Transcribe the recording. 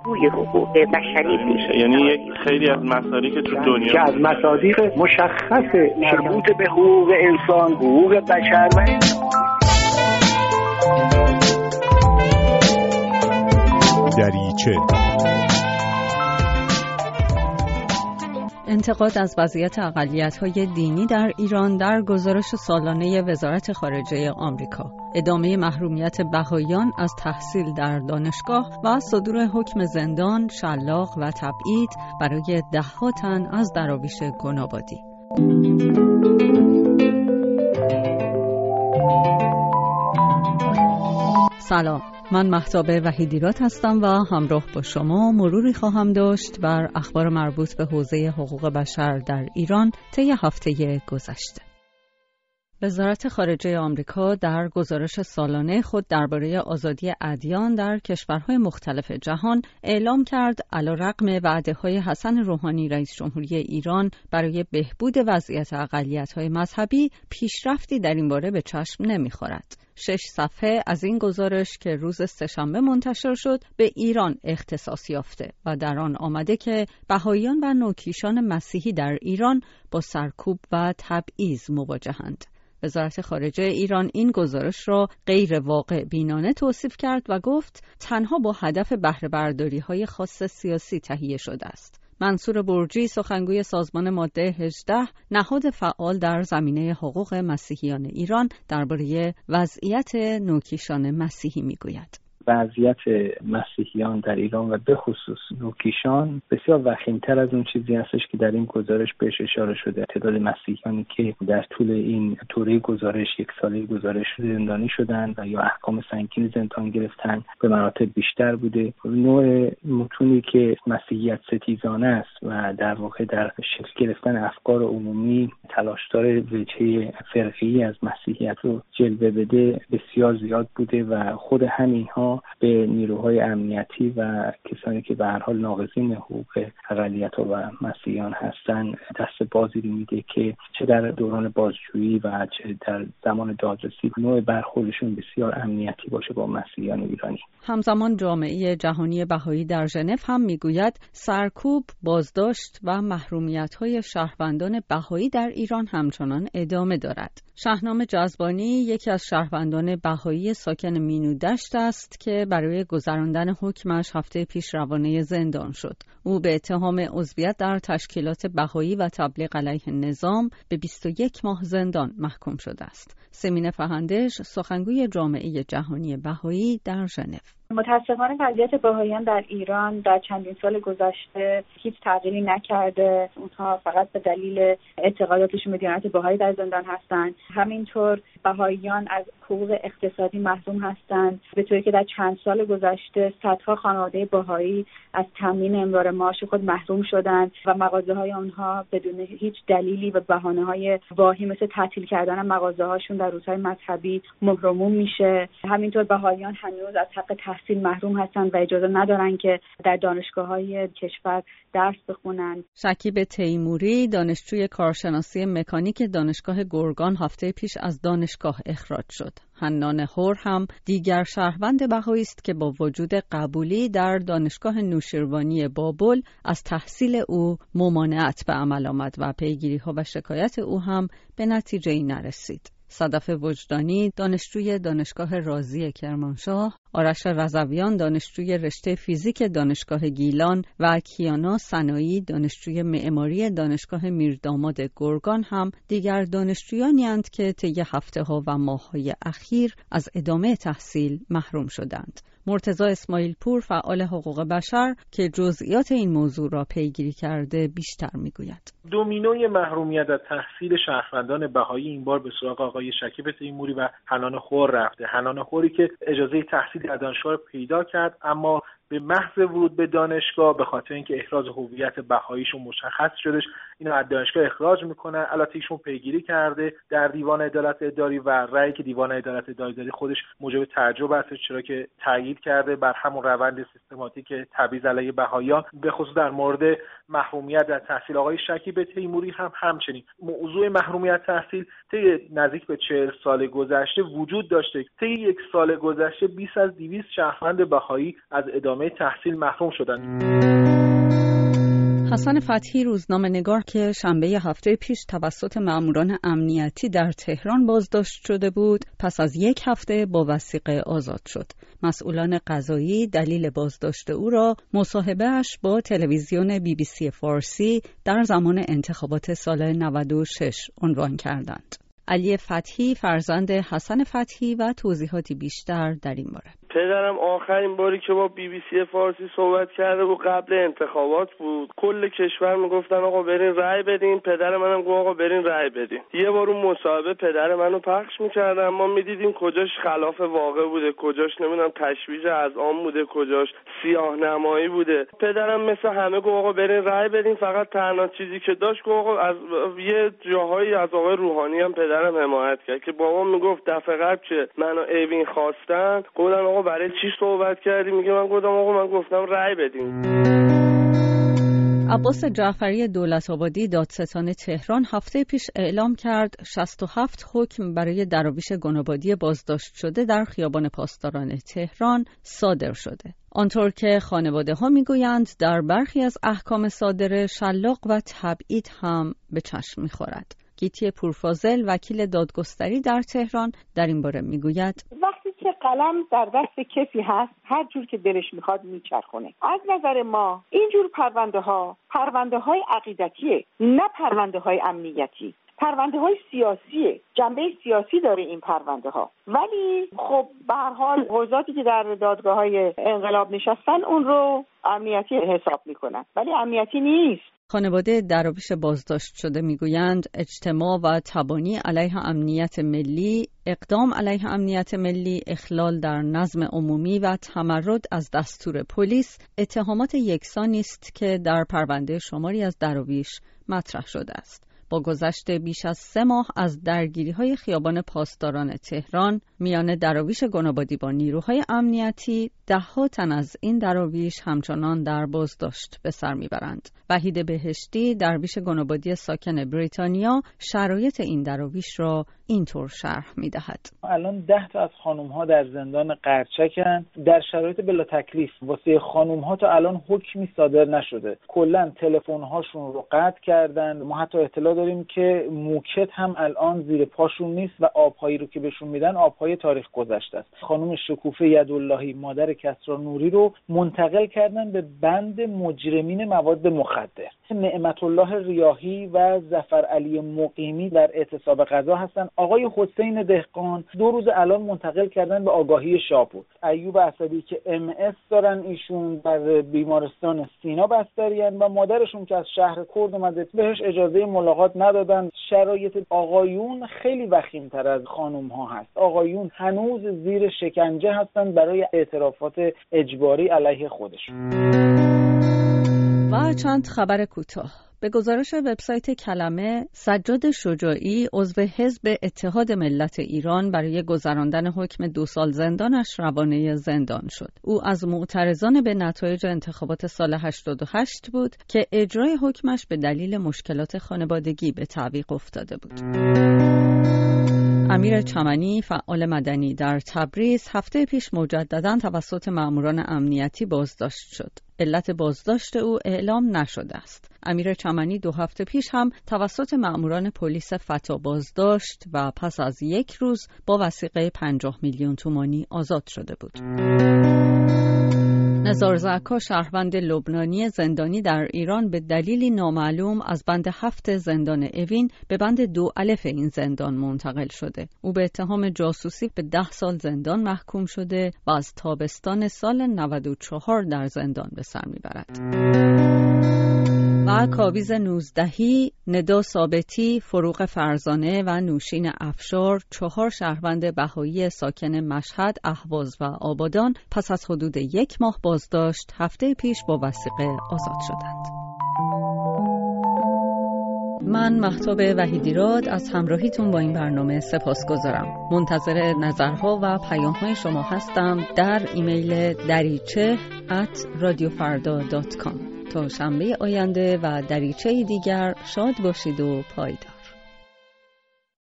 توی حقوق بشری میشه. یعنی یک خیلی از مصادیق تو دنیا که از مصادیق مشخص مربوط به حقوق انسان، حقوق بشر و دریچه. انتقاد از وضعیت اقلیت‌های دینی در ایران در گزارش سالانه وزارت خارجه آمریکا، ادامه محرومیت بهائیان از تحصیل در دانشگاه و صدور حکم زندان، شلاق و تبعید برای ده‌ها تن از دراویش گنابادی. سلام، من مهتاب وحیدیراد هستم و همراه با شما مروری خواهم داشت بر اخبار مربوط به حوزه حقوق بشر در ایران طی هفته گذشته. وزارت خارجه آمریکا در گزارش سالانه خود درباره آزادی ادیان در کشورهای مختلف جهان اعلام کرد علیرغم وعده‌های حسن روحانی رئیس جمهوری ایران برای بهبود وضعیت اقلیت‌های مذهبی، پیشرفتی در این باره به چشم نمی‌خورد. 6 صفحه از این گزارش که روز سه‌شنبه منتشر شد به ایران اختصاص یافته و در آن آمده که بهائیان و نوکیشان مسیحی در ایران با سرکوب و تبعیض مواجهند. وزارت خارجه ایران این گزارش را غیر واقع بینانه توصیف کرد و گفت تنها با هدف بهره برداری‌های خاص سیاسی تهیه شده است. منصور برجی، سخنگوی سازمان ماده 18، نهاد فعال در زمینه حقوق مسیحیان ایران، درباره وضعیت نوکیشان مسیحی میگوید. وضعیت مسیحیان در ایران و به خصوص نوکیشان بسیار وخیم‌تر از اون چیزی هستش که در این گزارش بهش اشاره شده. تعداد مسیحیانی که در طول این دوره گزارش، یک ساله گزارش، زندانی شدن و یا احکام سنگین زندان گرفتن به مراتب بیشتر بوده. نوع متونی که مسیحیت ستیزانه است و در واقع در شکل گرفتن افکار عمومی تلاشدار وجهه فرقه‌ای از مسیحیت رو جلوه بده بسیار زیاد بوده و خود همینها به نیروهای امنیتی و کسانی که به هر حال ناقضین حقوق اقلیت‌ها و مسیحیان هستند دست بازی میده که چه در دوران بازجویی و چه در زمان دادرسی نوع برخوردشون بسیار امنیتی باشه با مسیحیان ایرانی. همزمان جامعه جهانی بهایی در ژنو هم میگوید سرکوب، بازداشت و محرومیت‌های شهروندان بهایی در ایران همچنان ادامه دارد. شهنام جذبانی یکی از شهروندان بهایی ساکن مینودشت است که برای گذراندن حکمش هفته پیش روانه زندان شد. او به اتهام عضویت در تشکیلات بهایی و تبلیغ علیه نظام به 21 ماه زندان محکوم شده است. سمینه فهندش، سخنگوی جامعه جهانی بهایی در ژنو: متاسفانه وضعیت بهائیان در ایران در چندین سال گذشته هیچ تغییری نکرده. اونها فقط به دلیل اعتقاداتشون به دیانت بهایی در زندان هستند. همینطور بهائیان از حقوق اقتصادی محروم هستند، به طوری که در چند سال گذشته صدها خانواده بهایی از تامین امرار معاش خود محروم شدند و مغازه‌های آنها بدون هیچ دلیلی و بهانه‌های واهی مثل تعطیل کردن مغازه‌هاشون در روزهای مذهبی مهرموم میشه. همینطور بهائیان هنوز از حق تحصیل محروم هستند و اجازه ندارن که در دانشگاه‌های کشور درس بخونن. شکیب تیموری، دانشجوی کارشناسی مکانیک دانشگاه گرگان، هفته پیش از دانشگاه اخراج شد. حنان هور هم دیگر شهروند بهایی است که با وجود قبولی در دانشگاه نوشیروانی بابل از تحصیل او ممانعت به عمل آمد و پیگیری‌ها و شکایت او هم به نتیجه‌ای نرسید. صدف وجدانی، دانشجوی دانشگاه رازی کرمانشاه، آرش رضویان، دانشجوی رشته فیزیک دانشگاه گیلان و کیانا سنایی، دانشجوی معماری دانشگاه میرداماد گرگان هم دیگر دانشجویانی اند که طی هفته‌ها و ماه‌های اخیر از ادامه تحصیل محروم شدند. مرتضی اسماعیل پور، فعال حقوق بشر که جزئیات این موضوع را پیگیری کرده، بیشتر میگوید. دومینوی محرومیت از تحصیل شهروندان بهایی این بار به سراغ آقای شکیب تیموری و حنان خور رفته. حنان خوری که اجازه تحصیل در دانشگاه پیدا کرد، اما به محض ورود به دانشگاه به خاطر اینکه احراز هویت بهاییشون مشخص شدش اینو از دانشگاه اخراج میکنن. البته ایشون پیگیری کرده در دیوان عدالت اداری و رأیی که دیوان عدالت اداری داده خودش موجب تعجب است، چرا که تایید کرده بر همون روند سیستماتیک تبعیض علیه بهاییان به خصوص در مورد محرومیت از تحصیل. آقای شکیب تیموری هم همچنین موضوع محرومیت تحصیل طی نزدیک به 40 سال گذشته وجود داشته. طی یک سال گذشته 20 از 200 شهروند بهایی از ادامه ادامه تحصیل محروم شدند. حسن فتحی روزنامه‌نگار که شنبه هفته پیش توسط ماموران امنیتی در تهران بازداشت شده بود، پس از یک هفته با وثیقه آزاد شد. مسئولان قضایی دلیل بازداشت او را مصاحبه‌اش با تلویزیون BBC فارسی در زمان انتخابات سال 96 عنوان کردند. علی فتحی فرزند حسن فتحی و توضیحاتی بیشتر در این باره. پدرم آخرین باری که با BBC فارسی صحبت کرده بود قبل انتخابات بود. کل کشور میگفتن آقا برین رأی بدین. پدر منم گفت آقا برین رأی بدین. یه بار اون مصاحبه پدر منو پخش میکردن، ما میدیدیم کجاش خلاف واقع بوده، کجاش نمیدونم تشویش اذهان بوده، کجاش سیاه نمایی بوده. پدرم مثل همه گفت آقا برین رأی بدین. فقط تنها چیزی که داشت گفت آقا از یه جاهایی از آقای روحانی هم پدرم حمایت کرد که بابا میگفت دفعه قبل که منو ایوین خواستن گفتن آقا برای چی صحبت کردی؟ میگه من گفتم آقا من گفتم رأی بدیم. عباس جعفری دولت‌آبادی دادستان تهران هفته پیش اعلام کرد 67 حکم برای دراویش گنابادی بازداشت شده در خیابان پاسداران تهران صادر شده. آنطور که خانواده‌ها میگویند در برخی از احکام صادره شلاق و تبعید هم به چشم می‌خورد. گیتی پورفاضل وکیل دادگستری در تهران در این باره میگوید وقتی که قلم در دست کسی هست هر جور که دلش میخواد میچرخونه. از نظر ما اینجور پرونده های عقیدتیه، نه پرونده های امنیتی. پرونده های سیاسیه، جنبه سیاسی داره این پرونده ها، ولی خب به هر حال قضاتی که در دادگاه های انقلاب نشستن اون رو امنیتی حساب میکنن، ولی امنیتی نیست. خانواده دراویش بازداشت شده میگویند اجتماع و تبانی علیه امنیت ملی، اقدام علیه امنیت ملی، اخلال در نظم عمومی و تمرد از دستور پلیس اتهامات یکسانی است که در پرونده شماری از دراویش مطرح شده است. با گذشت بیش از 3 ماه از درگیری‌های خیابان پاسداران تهران میان دراویش گنابادی با نیروهای امنیتی، 10 تن از این دراویش همچنان در بازداشت به سر میبرند. وحید بهشتی درویش گنابادی ساکن بریتانیا شرایط این دراویش را اینطور شرح میدهد. الان 10 تا از خانم‌ها در زندان قرچکن در شرایط بلا تکلیف. واسه خانم‌ها تا الان حکمی صادر نشده. کلاً تلفن‌هاشون رو قطع کردن. ما حتی اطلاع داریم که موکت هم الان زیر پاشون نیست و آب‌هایی رو که بهشون میدن آب‌های تاریخ گذشته است. خانم شکوفه یداللهی مادر کسری نوری رو منتقل کردن به بند مجرمین مواد مخدر. نعمت الله ریاحی و ظفر علی مقیمی در اعتصاب غذا هستن. آقای حسین دهقان 2 روز الان منتقل کردن به آگاهی شاپور. ایوب اسدی که MS دارن، ایشون در بیمارستان سینا بستریان و مادرشون که از شهر کرد اومده بهش اجازه ملاقات ندادن. شرایط آقایون خیلی وخیم‌تر از خانم‌ها هست. آقایون هنوز زیر شکنجه هستن برای اعترافات اجباری علیه خودشون. و چند خبر کوتاه. به گزارش وبسایت کلمه، سجاد شجاعی عضو حزب اتحاد ملت ایران برای گذراندن حکم 2 سال زندانش روانه زندان شد. او از معترضان به نتایج انتخابات سال 88 بود که اجرای حکمش به دلیل مشکلات خانوادگی به تعویق افتاده بود. امیر چمنی فعال مدنی در تبریز هفته پیش مجدداً توسط ماموران امنیتی بازداشت شد. علت بازداشت او اعلام نشده است. امیر چمنی 2 هفته پیش هم توسط ماموران پلیس فتا بازداشت و پس از 1 روز با وثیقه 50 میلیون تومانی آزاد شده بود. نزار زکا شهروند لبنانی زندانی در ایران به دلیلی نامعلوم از بند 7 زندان اوین به بند 2 الف این زندان منتقل شده. او به اتهام جاسوسی به 10 سال زندان محکوم شده و از تابستان سال 94 در زندان به سر میبرد. و کاویز 19، ندا ثابتی، فروغ فرزانه و نوشین افشار 4 شهروند بهایی ساکن مشهد، اهواز و آبادان پس از حدود 1 ماه بازداشت هفته پیش با وثیقه آزاد شدند. من مهتاب وحیدیراد از همراهیتون با این برنامه سپاسگزارم. منتظر نظرها و پیام‌های شما هستم در ایمیل dariche@radiofarda.com. تا شنبه آینده و دریچه دیگر شاد باشید و پایدار.